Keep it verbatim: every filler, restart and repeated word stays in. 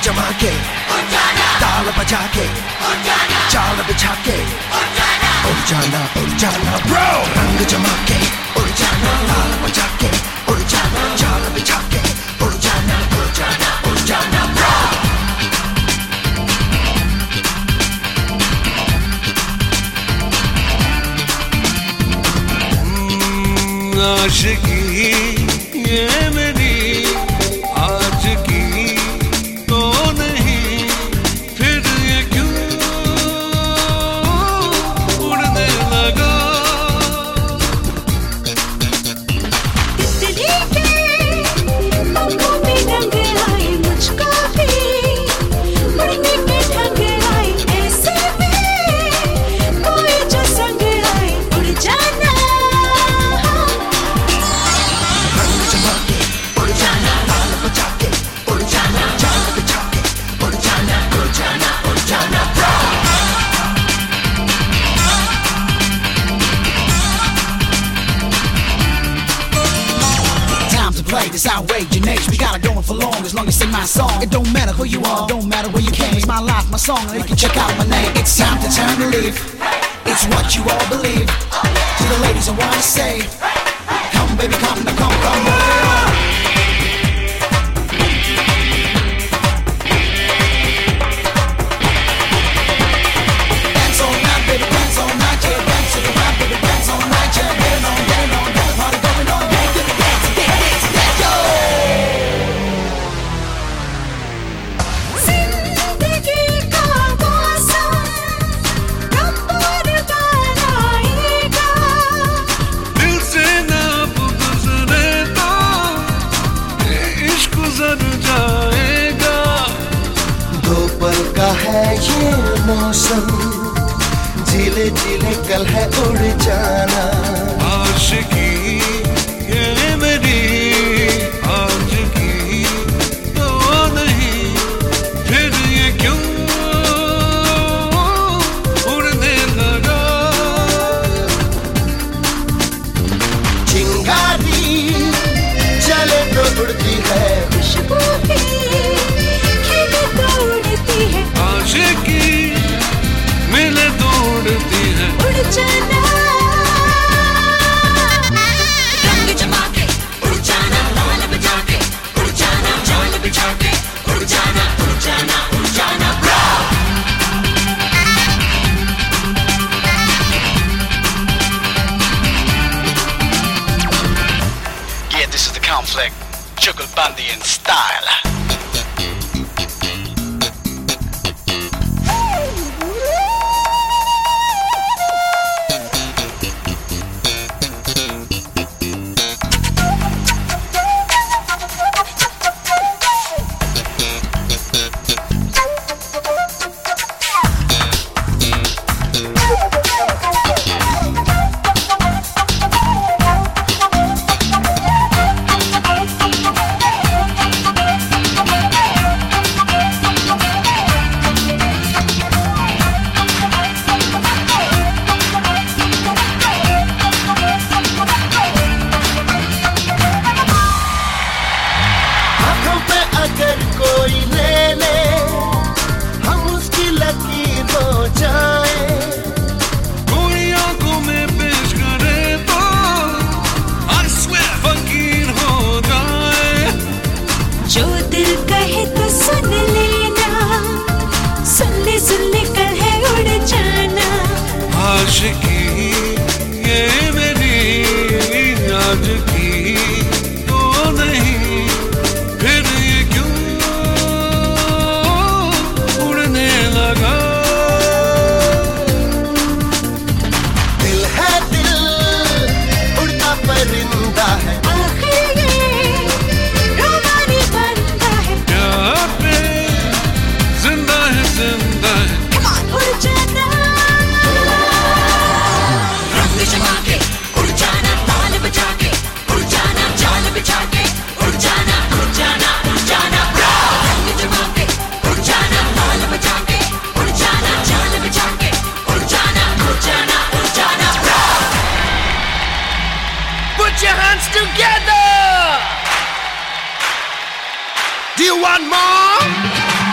जमा के ताल बजा के चाल बिछा के उड़ जाना उड़ जाना ब्रो रंग जमा के उड़ जाना ताल बजा के उड़ जाना चाल बिछा के उड़ जाना उड़ जाना उड़ जाना ब्रो आशिकी ये मेरी आज की तो नहीं फिर ये क्यों उड़ने लगा तितली के पंखों में रंग आए मुझको भी उड़ने के ढंग आए ऐसे में कोई जो संग आए उड़ जाना Play this outrageous. We got it going for long as long as you sing my song. It don't matter who you are, don't matter where you came. It's my life, my song, and you can check out my name. It's time to turn the leaf. It's what you all believe. To the ladies, I wanna say, come baby, come now, come, come on. Dance all night, baby, dance all night, yeah. Dance to the rap, baby, dance all night, yeah. Get it on, get it on, get the party going on, yeah. Get the dance, dance, dance, dance, yo. जिंदगी का मौसम कब बनाएगा दिल से ना गुजरे तो ये इश्क गुजर जाएगा दो पल का है ये मौसम झीले झीले कल है उड़ जाना आशिकी ये मेरी आज की तो नहीं फिर ये क्यों उड़ने लगा चिंगारी चले तो उड़ती है खुशबू भी खिले तो उड़ती है आशिकी मिले तो उड़ती है उड़ जाना रंग जमा के उड़ जाना ताल बजा के उड़ जाना चाल बिछा के उड़ जाना उड़ जाना उड़ जाना Yeah, this is the conflict. Jugal Bundy in style. आँखों पे अगर कोई ले ले हम उसकी लकीर हो जाए कोई आंखों में पेश करे तो I swear फकीर हो जाए जो दिल कहे तो सुन लेना सुन ले सुन ले कल है उड़ जाना आशिकी ये मेरी आज की तो नहीं फिर ये क्यों उड़ने लगा दिल है दिल उड़ता परिंदा है आखिर ये रोमानी बनता है प्यार पे जिंदा है जिंदा है Come on, उड़ जाना रंग जमा के उड़ जाना ताल बजा के उड़ जाना चाल बिछा के उड़ जाना उड़ जाना उड़ जाना रंग जमा के उड़ जाना ताल बजा के उड़ जाना चाल बिछा के उड़ जाना उड़ जाना उड़ जाना Put your hands together. Do you want more?